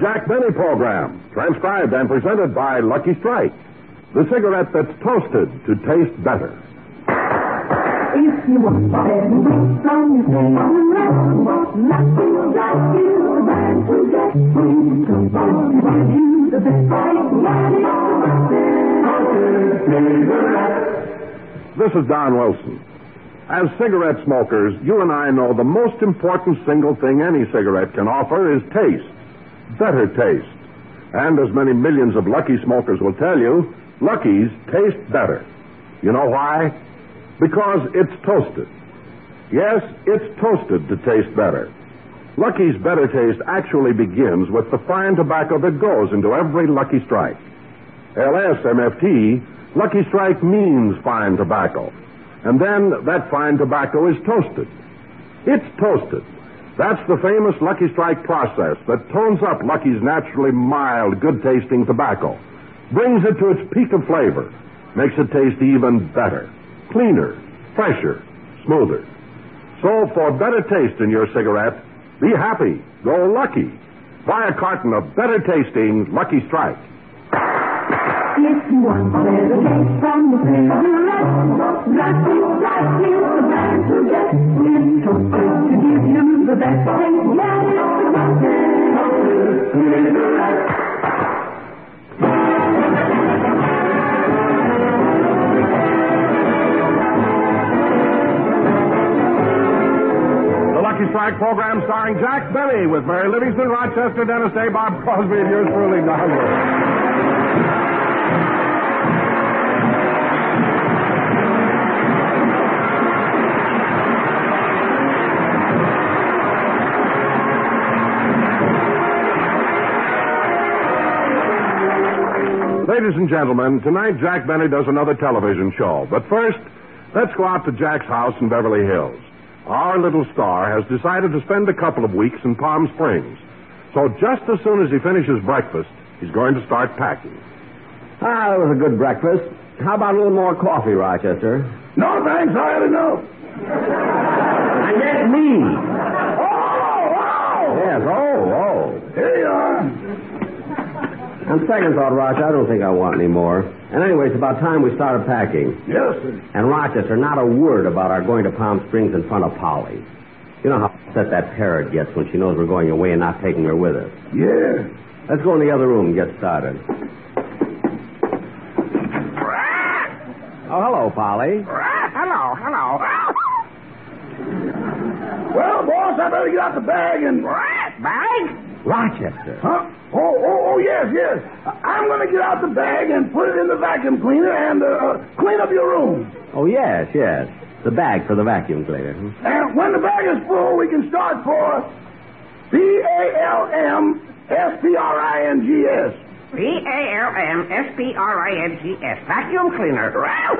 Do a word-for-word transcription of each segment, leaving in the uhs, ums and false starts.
Jack Benny program, transcribed and presented by Lucky Strike, the cigarette that's toasted to taste better. If you want better from your cigarette, Lucky Strike is the brand to get. Please come on, give you the best cigarette. This is Don Wilson. As cigarette smokers, you and I know the most important single thing any cigarette can offer is taste. Better taste. And as many millions of Lucky smokers will tell you, Lucky's taste better. You know why? Because it's toasted. Yes, it's toasted to taste better. Lucky's better taste actually begins with the fine tobacco that goes into every Lucky Strike. L S M F T, Lucky Strike means fine tobacco. And then that fine tobacco is toasted. It's toasted. That's the famous Lucky Strike process that tones up Lucky's naturally mild, good-tasting tobacco, brings it to its peak of flavor, makes it taste even better, cleaner, fresher, smoother. So for better taste in your cigarette, be happy, go Lucky. Buy a carton of better-tasting Lucky Strike. If you want better taste from the cigarette, Lucky Strike is the brand to get. It's toasted to give you the best taste. Yeah, it's the cigarette. The Lucky Strike program starring Jack Benny with Mary Livingston, Rochester, Dennis Day, Bob Crosby, and yours truly, Don Wilson. Ladies and gentlemen, tonight Jack Benny does another television show. But first, let's go out to Jack's house in Beverly Hills. Our little star has decided to spend a couple of weeks in Palm Springs. So just as soon as he finishes breakfast, he's going to start packing. Ah, that was a good breakfast. How about a little more coffee, Rochester? No, thanks. I had enough. I meant me. Oh, wow. Yes, oh, oh. Here you are. On second thought, Roch, I don't think I want any more. And anyway, it's about time we started packing. Yes, sir. And Rochester, not a word about our going to Palm Springs in front of Polly. You know how upset that parrot gets when she knows we're going away and not taking her with us. Yeah. Let's go in the other room and get started. Oh, hello, Polly. Hello, hello. Well, boss, I better get out the bag and... Bag? Rochester. Huh? Oh, oh, oh, yes, yes. I'm going to get out the bag and put it in the vacuum cleaner and uh, clean up your room. Oh, yes, yes. The bag for the vacuum cleaner. And when the bag is full, we can start for B A L M S P R I N G S. B A L M S P R I N G S. Vacuum cleaner.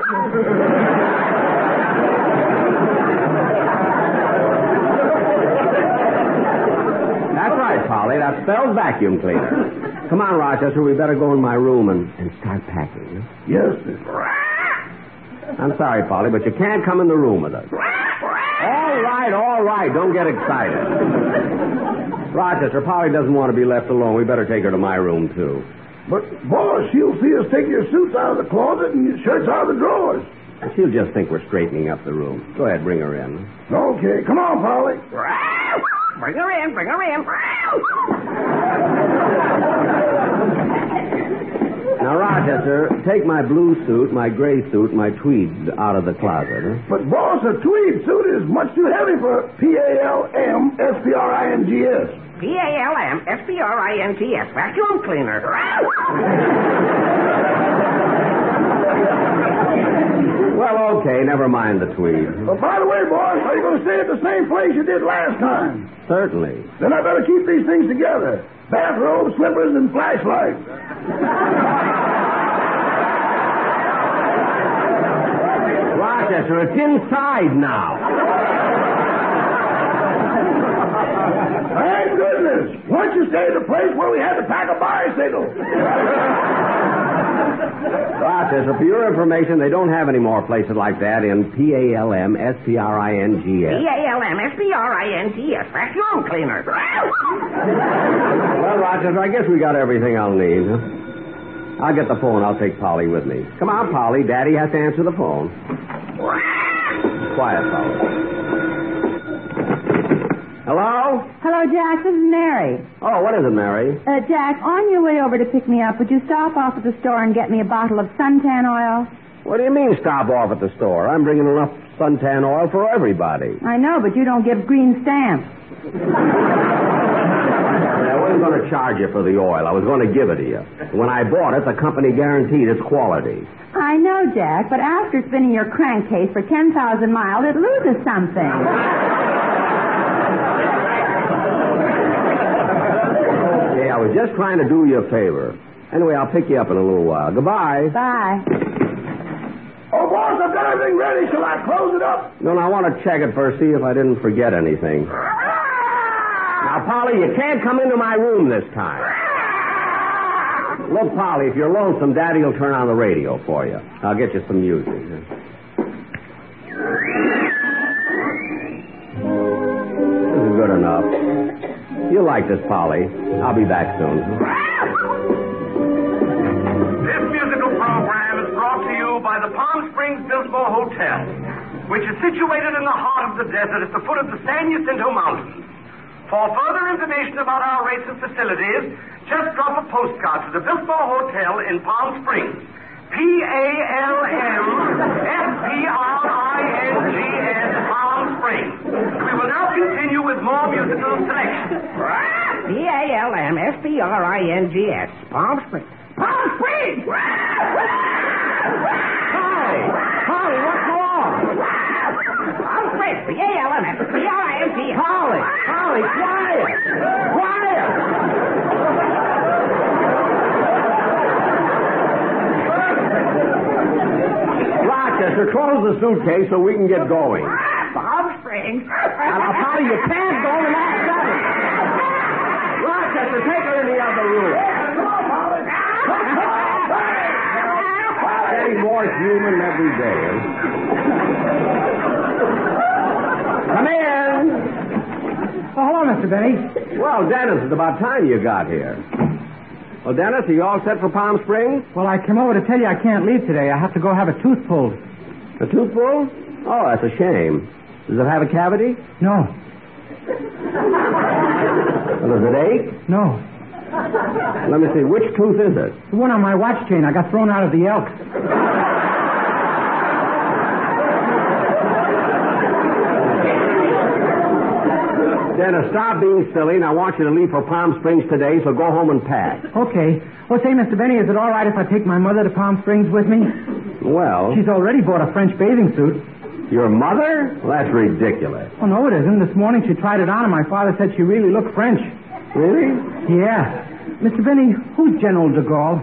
That's right, Polly. That spells vacuum cleaner. Come on, Rochester. We better go in my room and, and start packing. Yes, sir. I'm sorry, Polly, but you can't come in the room with us. All right, all right. Don't get excited. Rochester, Polly doesn't want to be left alone. We better take her to my room, too. But, boss, she'll see us take your suits out of the closet and your shirts out of the drawers. She'll just think we're straightening up the room. Go ahead, bring her in. Okay, come on, Polly. Bring her in, bring her in. Now, Rochester, take my blue suit, my gray suit, my tweed out of the closet. Huh? But, boss, a tweed suit is much too heavy for P A L M S P R I N G S. P A L M S P R I N G S. Vacuum cleaner. Well, okay, never mind the tweed. Well, by the way, boss, are you going to stay at the same place you did last time? Certainly. Then I better keep these things together. Bathrobe, slippers, and flashlight. Rochester, it's inside now. Thank goodness. Once you stay at the place where we had to pack a bicycle. Rochester, for your information, they don't have any more places like that in P A L M S P R I N G S. P A L M S P R I N G S. Vacuum cleaner. Well, Rochester, I guess we got everything I'll need. Huh? I'll get the phone. I'll take Polly with me. Come on, Polly. Daddy has to answer the phone. Quiet, Polly. Hello? Hello, Jack. This is Mary. Oh, what is it, Mary? Uh, Jack, on your way over to pick me up, would you stop off at the store and get me a bottle of suntan oil? What do you mean, stop off at the store? I'm bringing enough suntan oil for everybody. I know, but you don't give green stamps. I wasn't going to charge you for the oil. I was going to give it to you. When I bought it, the company guaranteed its quality. I know, Jack, but after spinning your crankcase for ten thousand miles, it loses something. Okay, I was just trying to do you a favor. Anyway, I'll pick you up in a little while. Goodbye. Bye. Oh, boss, I've got everything ready. Shall I close it up? No, no, I want to check it first, see if I didn't forget anything. Now, Polly, you can't come into my room this time. Look, Polly, if you're lonesome, Daddy will turn on the radio for you. I'll get you some music. This is good enough. You'll like this, Polly. I'll be back soon. This musical program is brought to you by the Palm Springs Biltmore Hotel, which is situated in the heart of the desert at the foot of the San Jacinto Mountains. For further information about our rates and facilities, just drop a postcard to the Biltmore Hotel in Palm Springs. P A L M S P R I N G S, Palm Springs. We will now continue with more musical selection. P A L M S P R I N G S. Palm Springs. Palm Springs! Polly! Polly, what's wrong? Palm Springs. P A L M S P R I N G S. Polly! Polly, quiet! Quiet! Rochester, close the suitcase so we can get going. Palm Springs. Now, Polly, you can't go in that setting. Rochester, take her in the other room. Getting more human every day. Come in. Oh, hello, Mister Benny. Well, Dennis, it's about time you got here. Well, Dennis, are you all set for Palm Springs? Well, I came over to tell you I can't leave today. I have to go have a tooth pulled. A tooth pulled? Oh, that's a shame. Does it have a cavity? No. Well, does it ache? No. Let me see. Which tooth is it? The one on my watch chain. I got thrown out of the Elks. Dennis, stop being silly, and I want you to leave for Palm Springs today, so go home and pack. Okay. Well, say, Mister Benny, is it all right if I take my mother to Palm Springs with me? Well... She's already bought a French bathing suit. Your mother? Well, that's ridiculous. Oh, no, it isn't. This morning she tried it on, and my father said she really looked French. Really? Yeah. Mister Benny, who's General de Gaulle?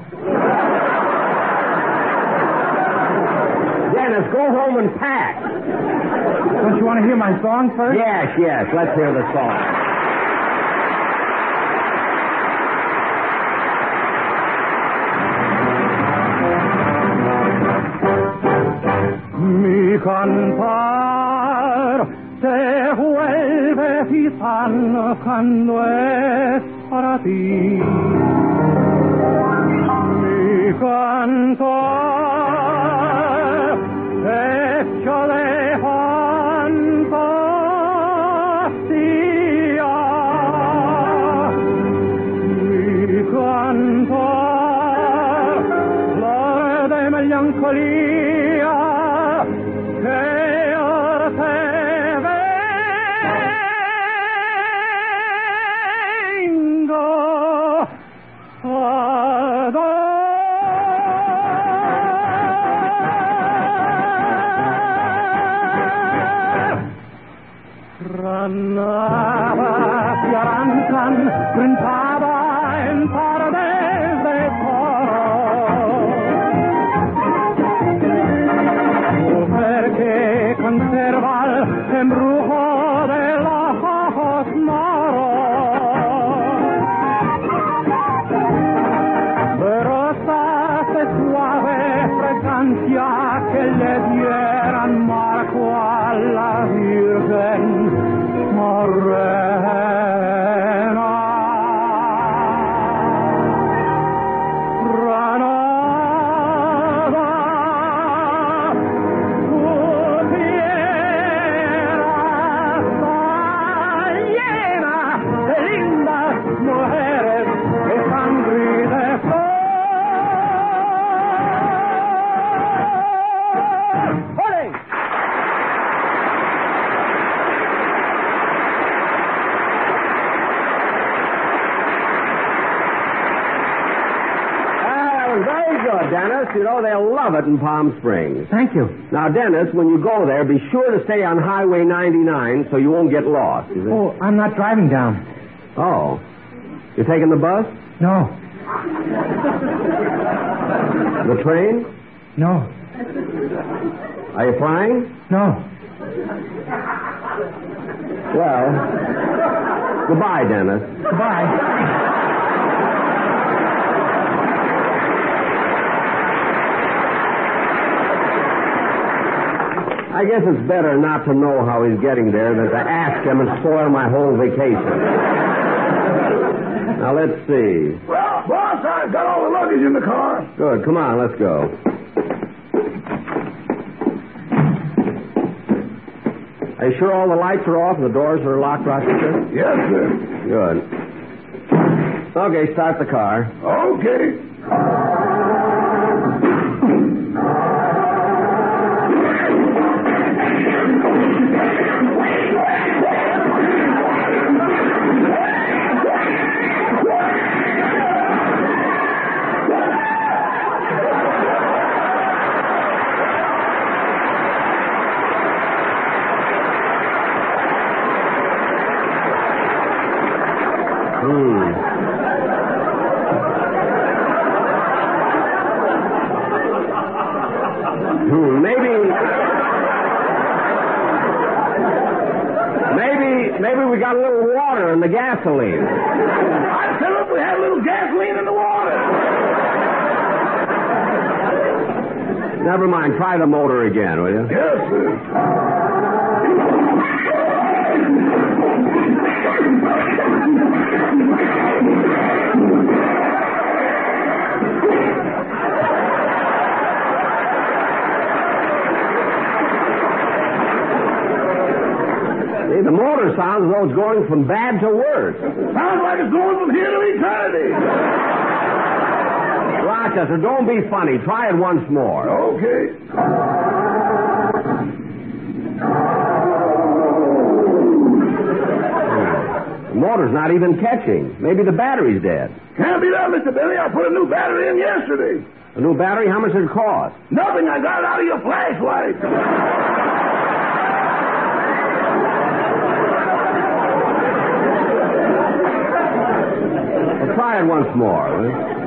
Dennis, go home and pack. Don't you want to hear my song first? Yes, yes. Let's hear the song. Mi cantar se vuelve gitano cuando es para ti. Mi cantar hecho de fantasía. Mi cantar flor de melancolía. Granaba y Aranzan cantaba en tardes de coro. quieran mar cual la Virgen morena. Granada, tu tierra está llena de lindas mujeres de sangre y de flor. Dennis, you know, they'll love it in Palm Springs. Thank you. Now, Dennis, when you go there, be sure to stay on Highway ninety-nine so you won't get lost. Is it? Oh, I'm not driving down. Oh. You're taking the bus? No. The train? No. Are you flying? No. Well, goodbye, Dennis. Goodbye. I guess it's better not to know how he's getting there than to ask him and spoil my whole vacation. Now, let's see. Well, boss, I've got all the luggage in the car. Good. Come on, let's go. Are you sure all the lights are off and the doors are locked, Rochester? Yes, sir. Good. Okay, start the car. Okay. Got a little water in the gasoline. I tell if we had a little gasoline in the water. Never mind. Try the motor again, will you? Yes, sir. The motor sounds as though it's going from bad to worse. Sounds like it's going from here to eternity. Rochester, don't be funny. Try it once more. Okay. The motor's not even catching. Maybe the battery's dead. Can't be that, Mister Billy. I put a new battery in yesterday. A new battery? How much did it cost? Nothing. I got it out of your flashlight. Try it once more. Huh?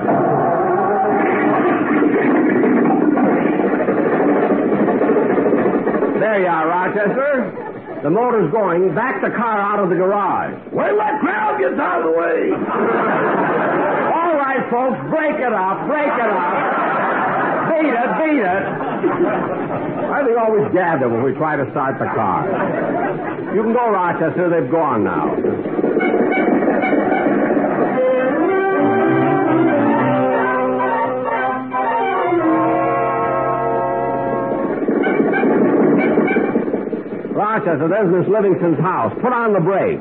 There you are, Rochester. The motor's going. Back the car out of the garage. Wait till that crowd gets out of the way. All right, folks, break it up. Break it up. Beat it, beat it. Why do they always gather when we try to start the car? You can go, Rochester. They've gone now. Rochester, there's Miss Livingston's house. Put on the brake.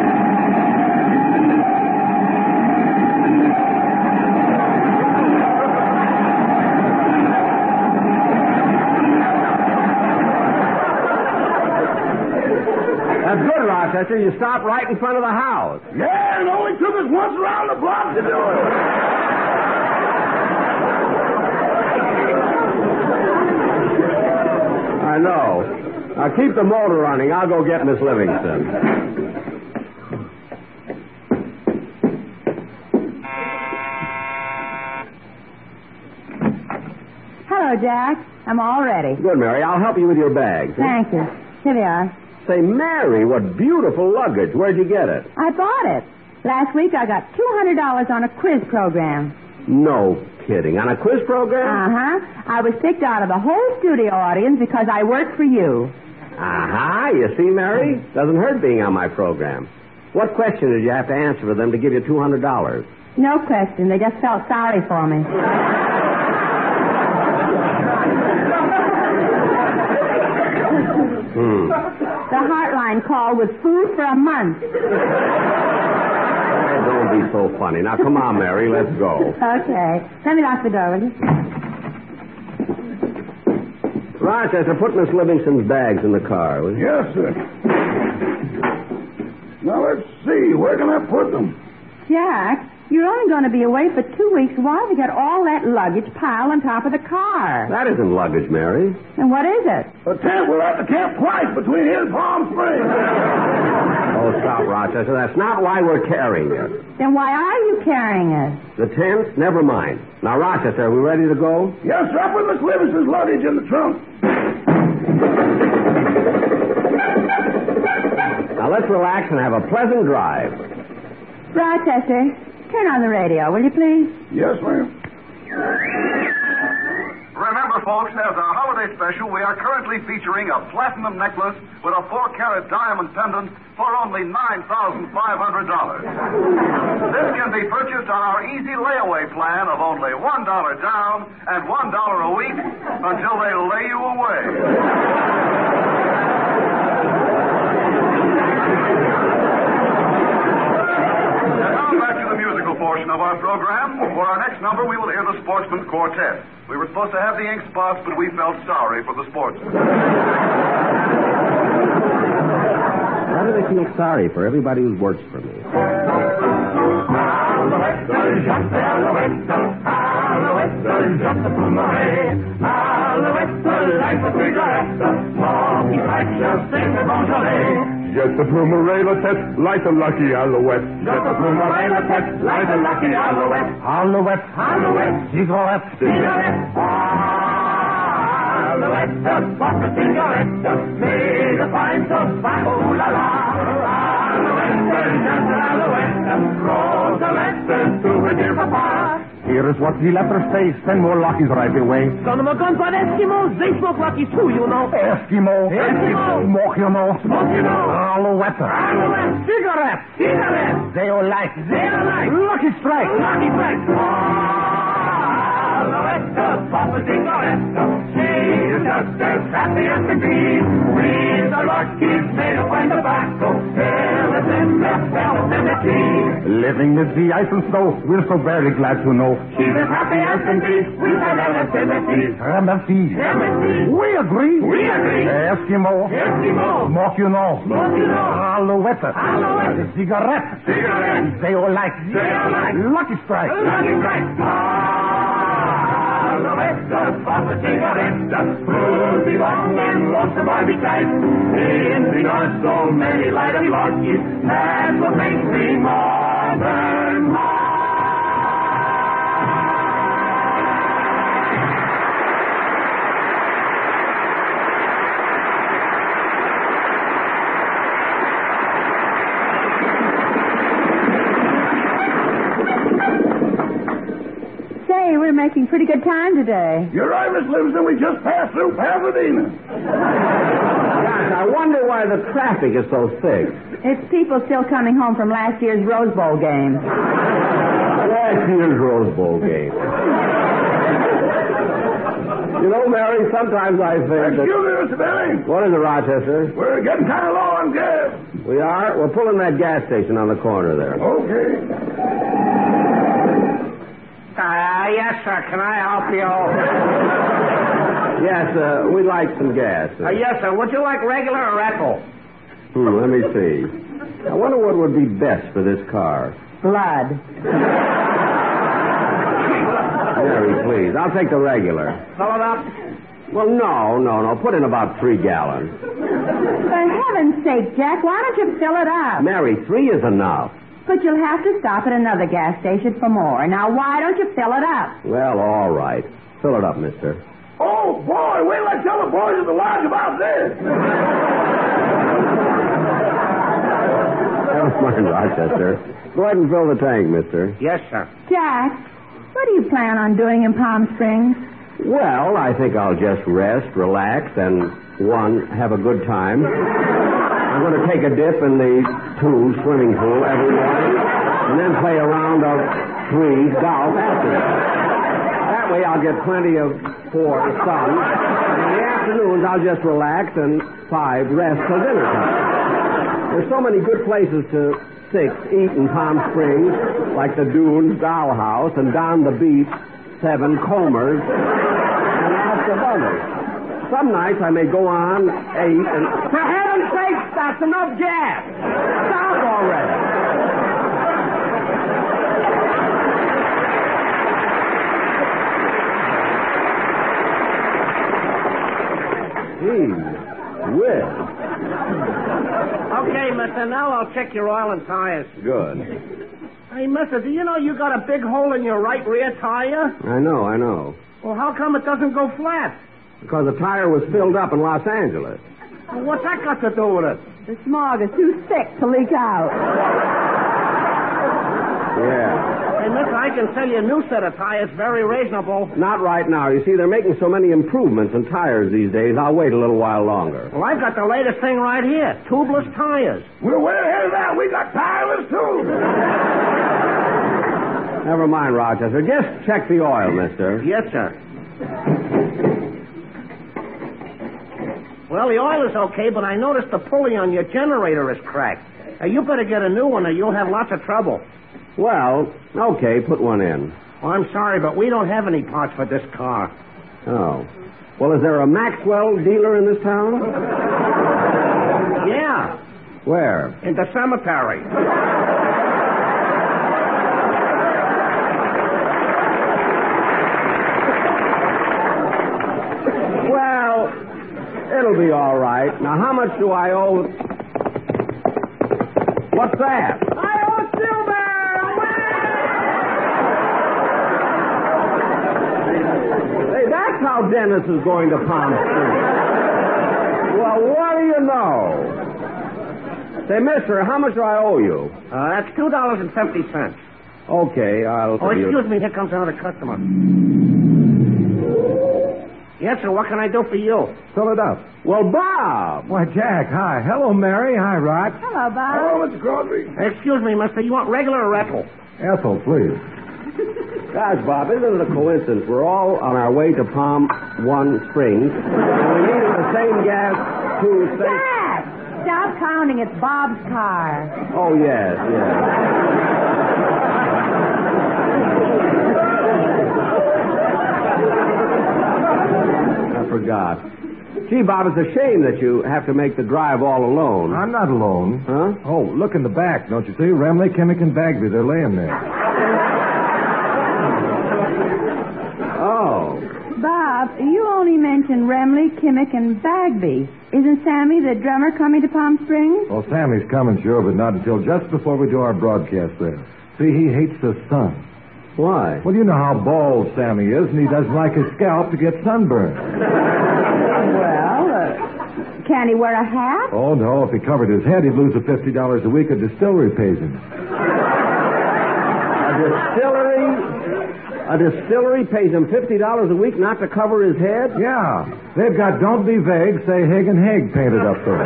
That's good, Rochester. You stopped right in front of the house. Yeah, and it only took us once around the block to do it. I know. Now, keep the motor running. I'll go get Miss Livingston. Hello, Jack. I'm all ready. Good, Mary. I'll help you with your bags. Thank you. Here they are. Say, Mary, what beautiful luggage. Where'd you get it? I bought it. Last week I got two hundred dollars on a quiz program. No kidding. On a quiz program? Uh-huh. I was picked out of the whole studio audience because I worked for you. Aha, you see, Mary? Doesn't hurt being on my program. What question did you have to answer for them to give you two hundred dollars? No question. They just felt sorry for me. Hmm. The Heartline call was food for a month. Hey, don't be so funny. Now, come on, Mary. Let's go. Okay. Let me lock the door, will you? Rochester, put Miss Livingston's bags in the car, will you? Yes, sir. Now, let's see. Where can I put them? Jack, you're only going to be away for two weeks. Why have you got all that luggage piled on top of the car? That isn't luggage, Mary. And what is it? A tent. We're at the camp twice between here and Palm Springs. Oh, stop, Rochester. That's not why we're carrying it. Then why are you carrying it? The tent? Never mind. Now, Rochester, are we ready to go? Yes, sir. I put Miss Livingston's luggage in the trunk. Now, let's relax and have a pleasant drive. Rochester, turn on the radio, will you please? Yes, ma'am. Remember, folks, as our holiday special, we are currently featuring a platinum necklace with a four-carat diamond pendant for only nine thousand five hundred dollars. This can be purchased on our easy layaway plan of only one dollar down and one dollar a week until they lay you away. Portion of our program. For our next number, we will hear the Sportsman's Quartet. We were supposed to have the ink spots, but we felt sorry for the sportsmen. Why do they feel sorry for everybody who works for me? Just a plumeray, la tête, like a lucky alouette. Just a plumeray, la tête, like a lucky alouette. Alouette, Alouette, cigarette, cigarette. Alouette, what a cigarette. Made of fine tobacco, la la. Alouette, just alouette. Rosalette, to her dear papa. Here is what the letters say. Send more Luckies right away. Son of a gun for Eskimos. They smoke Luckies too, you know. Eskimo. Eskimo. Smoke, you know. Smoke, you know. Alouette. Alouette. Cigarette. Cigarette. They all like. They all like. Lucky Strike. Lucky Strike. Alouette, Papa cigarette. She's just as happy as can be. With the Luckies made of fine tobacco. Tell us in the cemetery. Living with the ice and snow, we're so very glad to know. She's as happy as can be. With the cemetery. Cemetery. Cemetery. We agree. We agree. Eskimo. Eskimo. Smoke, you know. Smoke, you know. Alouette. Alouette. Cigarette. Cigarette. They all like. They all like. Lucky Strike. Lucky Strike. Alouette, Papa cigarette. Who'll be long and lonesome by beside. In the north, so many light and Luckies. That's what makes me more than high. Say, we're making pretty good time today. You're right, Miss Livingston. We just passed through Pasadena. Gosh, I wonder why the traffic is so thick. It's people still coming home from last year's Rose Bowl game. Last year's Rose Bowl game. You know, Mary, sometimes I think that... Excuse me, Mister Benny. What is it, Rochester? We're getting kind of low on gas. We are? We're pulling that gas station on the corner there. Okay. Uh, yes, sir. Can I help you? Yes, uh, we'd like some gas. Uh, yes, sir. Would you like regular or Echo? Hmm, let me see. I wonder what would be best for this car. Blood. Mary, please. I'll take the regular. Fill it up? Well, no, no, no. Put in about three gallons. For heaven's sake, Jack, why don't you fill it up? Mary, three is enough. But you'll have to stop at another gas station for more. Now, why don't you fill it up? Well, all right. Fill it up, mister. Oh, boy. Wait till I tell the boys at the lodge about this. Never mind, Rochester. Go ahead and fill the tank, mister. Yes, sir. Jack, What do you plan on doing in Palm Springs? Well, I think I'll just rest, relax, and, one, have a good time. I'm going to take a dip in the two swimming pool every morning, and then play a round of three golf after that. That way I'll get plenty of four sun. And in the afternoons, I'll just relax, and five, rest till dinner time. There's so many good places to, six, eat in Palm Springs, like the Dunes Doll House, and down the beach, seven, Comer's, and lots of others. Some nights I may go on eight, and... For heaven's sake, that's enough gas! Stop already! Gee whiz. Okay, mister, now I'll check your oil and tires. Good. Hey, mister, do you know you got a big hole in your right rear tire? I know, I know. Well, how come it doesn't go flat? Because the tire was filled up in Los Angeles. Well, what's that got to do with it? The smog is too thick to leak out. Yeah. Hey, mister, I can sell you a new set of tires, very reasonable. Not right now. You see, they're making so many improvements in tires these days, I'll wait a little while longer. Well, I've got the latest thing right here, tubeless tires. We're way ahead of that. We got tireless, too. Never mind, Rochester. Just check the oil, mister. Yes, sir. Well, the oil is okay, but I noticed the pulley on your generator is cracked. Uh, you better get a new one or you'll have lots of trouble. Well, okay, put one in. Oh, I'm sorry, but we don't have any parts for this car. Oh. Well, is there a Maxwell dealer in this town? Yeah, Where? in the cemetery. Well, it'll be all right. Now, how much do I owe? What's that? I owe silver! Hey, that's how Dennis is going to Palm Springs. Well, what do you know? Say, mister, how much do I owe you? Uh, that's two dollars and fifty cents. Okay, I'll... Oh, excuse me. Here comes another customer. Yes, sir. What can I do for you? Fill it up. Well, Bob! Why, Jack, hi. Hello, Mary. Hi, Rod. Hello, Bob. Hello, Mister Crosby. Excuse me, mister. You want regular or Ethel? Ethel, please. Gosh, Bob, isn't it a coincidence? We're all on our way to Palm One Springs, and we're needing the same gas to say... Dad! Stop counting. It's Bob's car. Oh, yes, yes. I forgot. Gee, Bob, it's a shame that you have to make the drive all alone. I'm not alone. Huh? Oh, look in the back, don't you see? Remley, Kimmick, and Bagby. They're laying there. Oh. Bob, you only mentioned Remley, Kimmick, and Bagby. Isn't Sammy, the drummer, coming to Palm Springs? Well, Sammy's coming, sure, but not until just before we do our broadcast there. See, he hates the sun. Why? Well, you know how bald Sammy is, and he doesn't like his scalp to get sunburned. Well, uh, can he wear a hat? Oh, no. If he covered his head, he'd lose the fifty dollars a week a distillery pays him. A distillery... A distillery pays him fifty dollars a week not to cover his head? Yeah. They've got Don't Be Vague, Say Haig and Haig painted up there.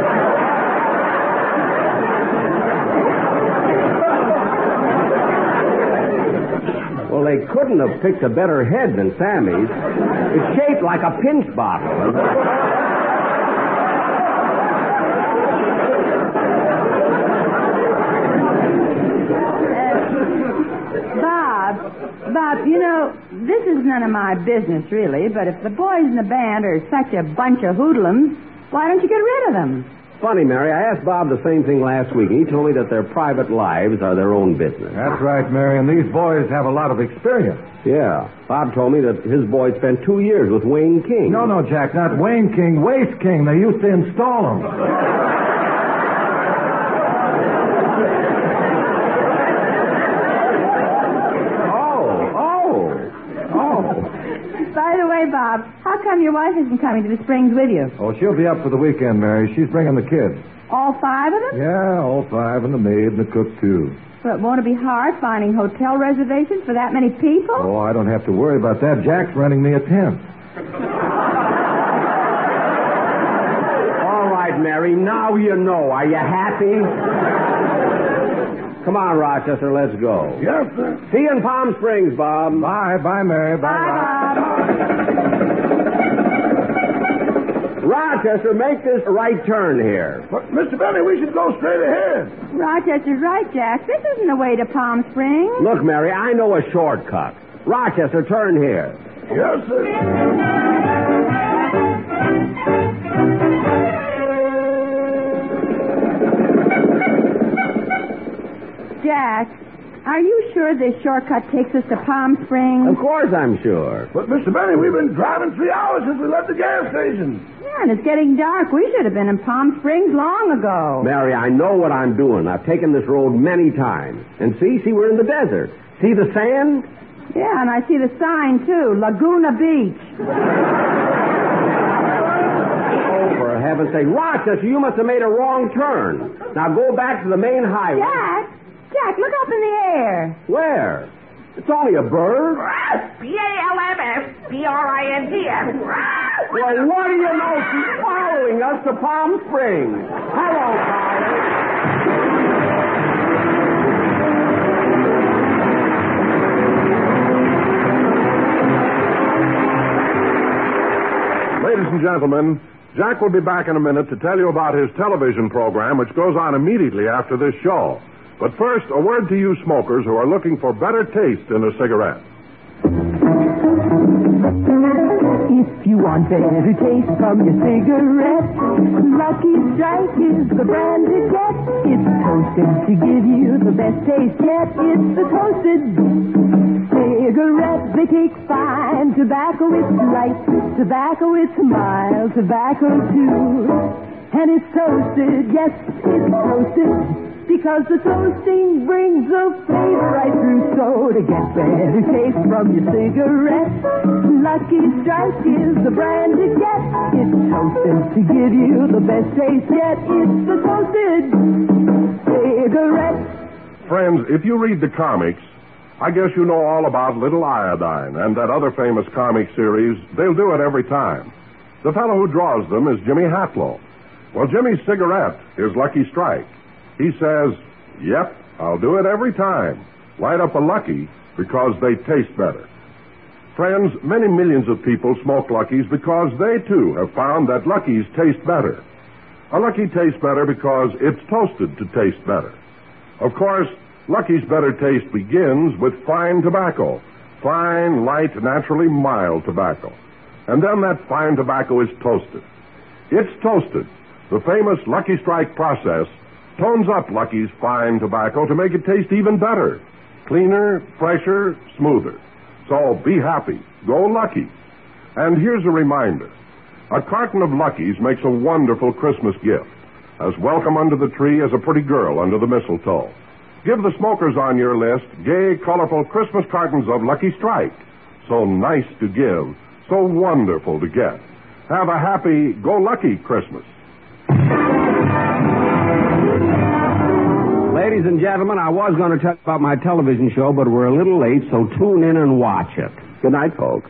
Well, they couldn't have picked a better head than Sammy's. It's shaped like a pinch bottle. Bob, you know, this is none of my business, really, but if the boys in the band are such a bunch of hoodlums, why don't you get rid of them? Funny, Mary, I asked Bob the same thing last week, and he told me that their private lives are their own business. That's right, Mary, and these boys have a lot of experience. Yeah. Bob told me that his boy spent two years with Wayne King. No, no, Jack, not Wayne King, Waste King. They used to install them. By the way, Bob, how come your wife isn't coming to the Springs with you? Oh, she'll be up for the weekend, Mary. She's bringing the kids. All five of them? Yeah, all five, and the maid and the cook, too. But won't it be hard finding hotel reservations for that many people? Oh, I don't have to worry about that. Jack's renting me a tent. All right, Mary, now you know. Are you happy? Come on, Rochester, let's go. Yes, sir. See you in Palm Springs, Bob. Bye. Bye, Mary. Bye, Bye, Rob. Bob. Rochester, make this right turn here. But, Mister Benny, we should go straight ahead. Rochester's right, Jack. This isn't the way to Palm Springs. Look, Mary, I know a shortcut. Rochester, turn here. Yes, sir. Jack, are you sure this shortcut takes us to Palm Springs? Of course I'm sure. But, Mister Benny, we've been driving three hours since we left the gas station. Yeah, and it's getting dark. We should have been in Palm Springs long ago. Mary, I know what I'm doing. I've taken this road many times. And see, see, we're in the desert. See the sand? Yeah, and I see the sign, too. Laguna Beach. Oh, for heaven's sake. Rochester, you must have made a wrong turn. Now go back to the main highway. Jack, Jack, look up in the air. Where? It's only a bird. B A L M S B R I N G S. Well, what do you know? She's following us to Palm Springs. Hello, Polly. Ladies and gentlemen, Jack will be back in a minute to tell you about his television program, which goes on immediately after this show. But first, a word to you smokers who are looking for better taste in a cigarette. If you want better taste from your cigarette, Lucky Strike is the brand to get. It's toasted to give you the best taste yet. It's the toasted cigarette. They take fine. Tobacco is light. Tobacco is mild. Tobacco too. And it's toasted. Yes, it's toasted. Because the toasting brings the flavor right through. So to get better taste from your cigarette, Lucky Strike is the brand to get. It's toasted to give you the best taste yet. It's the toasted cigarette. Friends, if you read the comics, I guess you know all about Little Iodine and that other famous comic series. They'll do it every time. The fellow who draws them is Jimmy Hatlow. Well, Jimmy's cigarette is Lucky Strike. He says, yep, I'll do it every time. Light up a Lucky because they taste better. Friends, many millions of people smoke Luckies because they, too, have found that Luckies taste better. A Lucky tastes better because it's toasted to taste better. Of course, Lucky's better taste begins with fine tobacco. Fine, light, naturally mild tobacco. And then that fine tobacco is toasted. It's toasted. The famous Lucky Strike process tones up Lucky's fine tobacco to make it taste even better. Cleaner, fresher, smoother. So be happy. Go Lucky. And here's a reminder. A carton of Luckies makes a wonderful Christmas gift. As welcome under the tree as a pretty girl under the mistletoe. Give the smokers on your list gay, colorful Christmas cartons of Lucky Strike. So nice to give. So wonderful to get. Have a happy, go Lucky Christmas. Ladies and gentlemen, I was going to tell you about my television show, but we're a little late, so tune in and watch it. Good night, folks.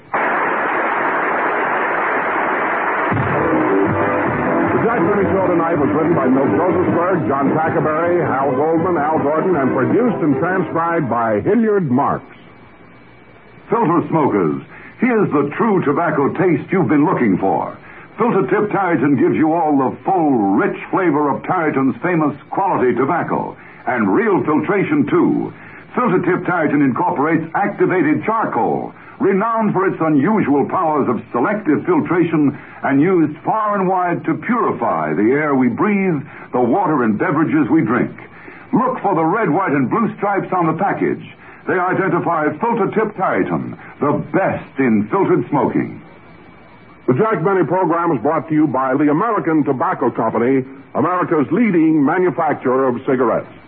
The Jack Benny Show tonight was written by Milt Rosenberg, John Tackerberry, Hal Goldman, Al Gordon, and produced and transcribed by Hilliard Marks. Filter smokers, here's the true tobacco taste you've been looking for. Filter Tip Tareyton gives you all the full, rich flavor of Tareyton's famous quality tobacco. And real filtration, too. Filter Tip Tareyton incorporates activated charcoal, renowned for its unusual powers of selective filtration and used far and wide to purify the air we breathe, the water and beverages we drink. Look for the red, white, and blue stripes on the package. They identify Filter Tip Tareyton, the best in filtered smoking. The Jack Benny program is brought to you by the American Tobacco Company, America's leading manufacturer of cigarettes.